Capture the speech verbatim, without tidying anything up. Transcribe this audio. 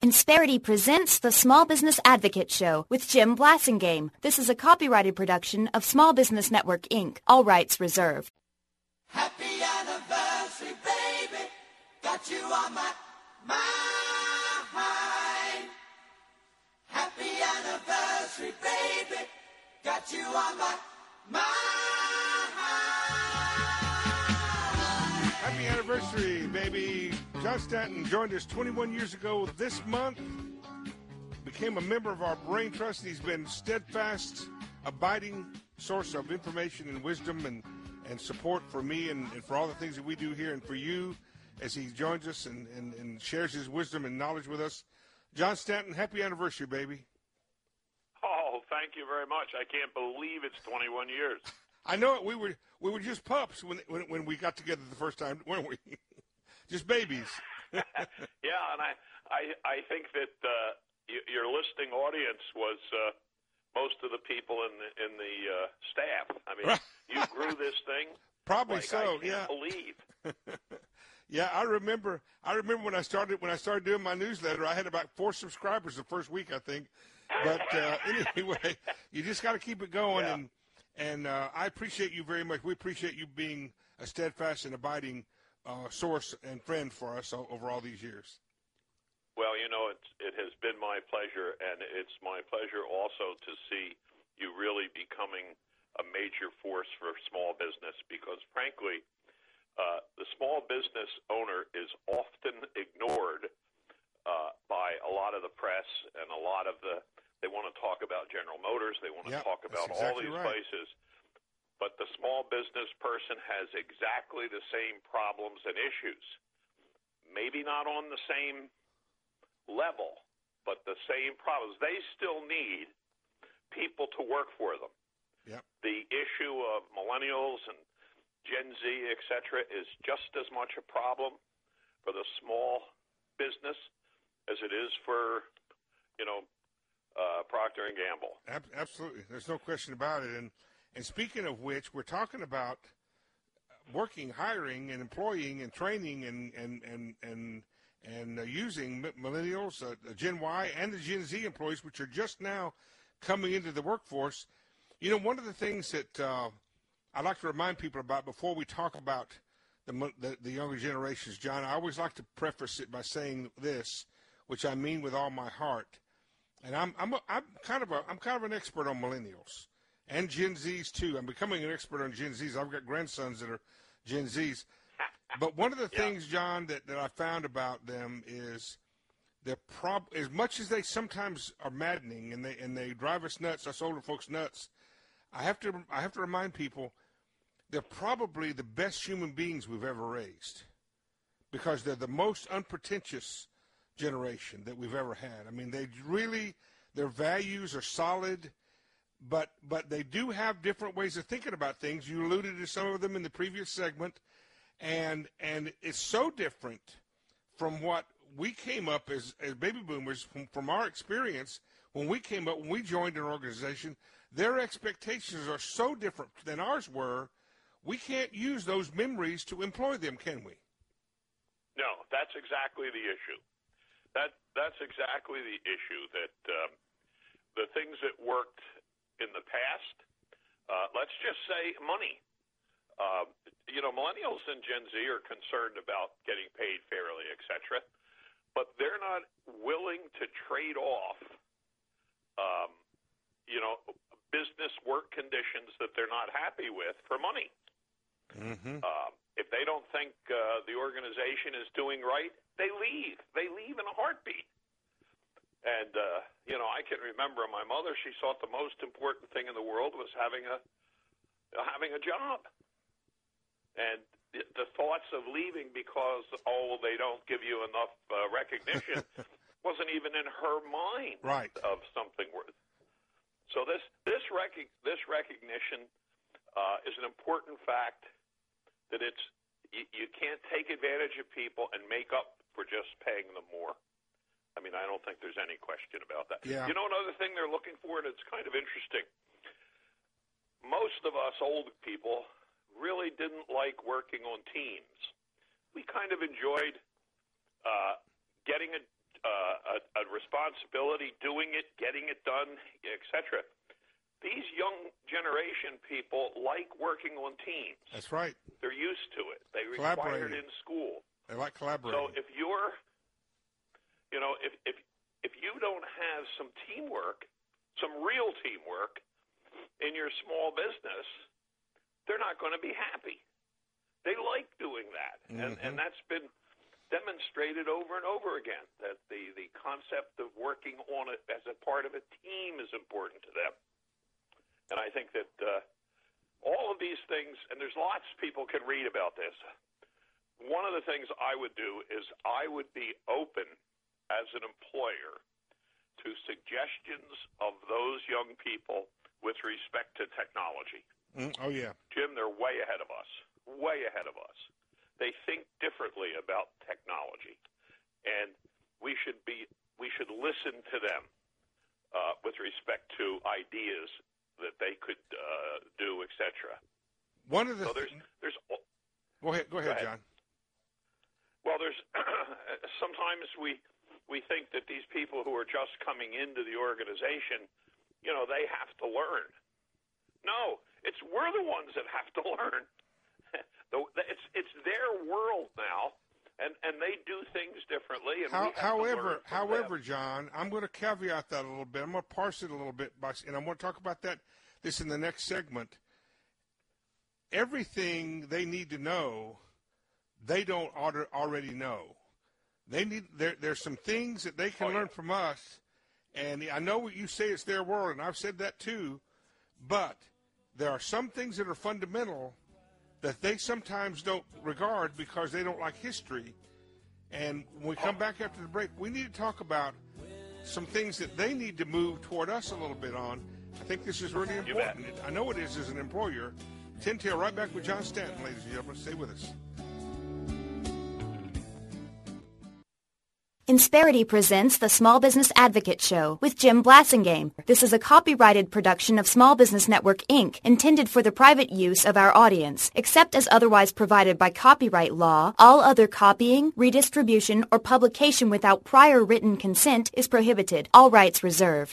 Insperity presents the Small Business Advocate Show with Jim Blasingame. This is a copyrighted production of Small Business Network, Incorporated. All rights reserved. Happy anniversary, baby. Got you on my mind. Happy anniversary, baby. Got you on my mind. Happy anniversary, baby. John Stanton joined us twenty-one years ago this month. Became a member of our Brain Trust. He's been steadfast, abiding source of information and wisdom and, and support for me and, and for all the things that we do here and for you as he joins us and, and, and shares his wisdom and knowledge with us. John Stanton, happy anniversary, baby. Oh, thank you very much. I can't believe it's twenty-one years. I know it. We were we were just pups when when, when we got together the first time, weren't we? Just babies. Yeah, and I, I, I think that uh, y- your listening audience was uh, most of the people in the, in the uh, staff. I mean, you grew this thing. Probably like so. I can't yeah. believe. Yeah, I remember. I remember when I started when I started doing my newsletter. I had about four subscribers the first week, I think. But uh, anyway, you just got to keep it going, Yeah. and and uh, I appreciate you very much. We appreciate you being a steadfast and abiding uh, source and friend for us over all these years. Well, you know, it's, it has been my pleasure, and it's my pleasure also to see you really becoming a major force for small business because, frankly, uh, the small business owner is often ignored uh, by a lot of the press and a lot of the – they want to talk about General Motors. They want to Yep, talk about that's all exactly these right. places. But the small business person has exactly the same problems and issues. Maybe not on the same level, but the same problems. They still need people to work for them. Yep. The issue of millennials and Gen Z, et cetera, is just as much a problem for the small business as it is for, you know, uh, Procter and Gamble. Ab- absolutely. There's no question about it. And and speaking of which, we're talking about working, hiring, and employing, and training, and and and and and uh, using millennials, uh, Gen Y, and the Gen Z employees, which are just now coming into the workforce. You know, one of the things that uh, I like to remind people about before we talk about the, the the younger generations, John, I always like to preface it by saying this, which I mean with all my heart. And I'm I'm a, I'm kind of a I'm kind of an expert on millennials and Gen Zs too. I'm becoming an expert on Gen Zs. I've got grandsons that are Gen Zs. But one of the Yeah. things, John, that, that I found about them is they're prob as much as they sometimes are maddening and they and they drive us nuts, us older folks nuts. I have to I have to remind people they're probably the best human beings we've ever raised because they're the most unpretentious generation that we've ever had. I mean, they really, their values are solid, but but they do have different ways of thinking about things. You alluded to some of them in the previous segment, and and it's so different from what we came up as, as baby boomers, from, from our experience when we came up, when we joined an organization. Their expectations are so different than ours were, we can't use those memories to employ them, can we? No, that's exactly the issue. That that's exactly the issue. That um, the things that worked in the past, uh, let's just say money. Uh, you know, millennials and Gen Z are concerned about getting paid fairly, et cetera, but they're not willing to trade off, um, you know, business work conditions that they're not happy with for money. Mm-hmm. Uh, if they don't think uh, the organization is doing right, they leave. They leave in a heartbeat. And, uh, you know, I can remember my mother, she thought the most important thing in the world was having a having a job. And the, the thoughts of leaving because, oh, they don't give you enough uh, recognition wasn't even in her mind Right. of something worth. So this, this, rec- this recognition uh, is an important fact that it's you, you can't take advantage of people and make up for just paying them more. I mean, I don't think there's any question about that. Yeah. You know, another thing they're looking for, and it's kind of interesting, most of us old people really didn't like working on teams. We kind of enjoyed uh, getting a, uh, a, a responsibility, doing it, getting it done, et cetera. These young generation people like working on teams. That's right. They're used to it. They require it in school. They like collaborating. So if you're, you know, if if if you don't have some teamwork, some real teamwork in your small business, they're not going to be happy. They like doing that, mm-hmm. and and that's been demonstrated over and over again. That the the concept of working on it as a part of a team is important to them. And I think that uh, all of these things, and there's lots of people can read about this. One of the things I would do is I would be open as an employer to suggestions of those young people with respect to technology. Mm, oh, yeah. Jim, they're way ahead of us, way ahead of us. They think differently about technology, and we should be we should listen to them uh, with respect to ideas that they could uh, do, et cetera. One of the so there's there's go ahead, go ahead, go ahead. John. Well, there's sometimes we we think that these people who are just coming into the organization, you know, they have to learn. No, it's we're the ones that have to learn. it's it's their world now, and, and they do things differently. And How, we have however, to learn however, them. John, I'm going to caveat that a little bit. I'm going to parse it a little bit, by, and I'm going to talk about that this in the next segment. Everything they need to know, they don't already know. They need there. There's some things that they can oh, yeah. learn from us, and I know what you say it's their world, and I've said that too. But there are some things that are fundamental that they sometimes don't regard because they don't like history. And when we come back after the break, we need to talk about some things that they need to move toward us a little bit on. I think this is really important. I know it is as an employer. ten till, right back with John Stanton, ladies and gentlemen. Stay with us. Insperity presents the Small Business Advocate Show with Jim Blasingame. This is a copyrighted production of Small Business Network, Incorporated, intended for the private use of our audience. Except as otherwise provided by copyright law, all other copying, redistribution, or publication without prior written consent is prohibited. All rights reserved.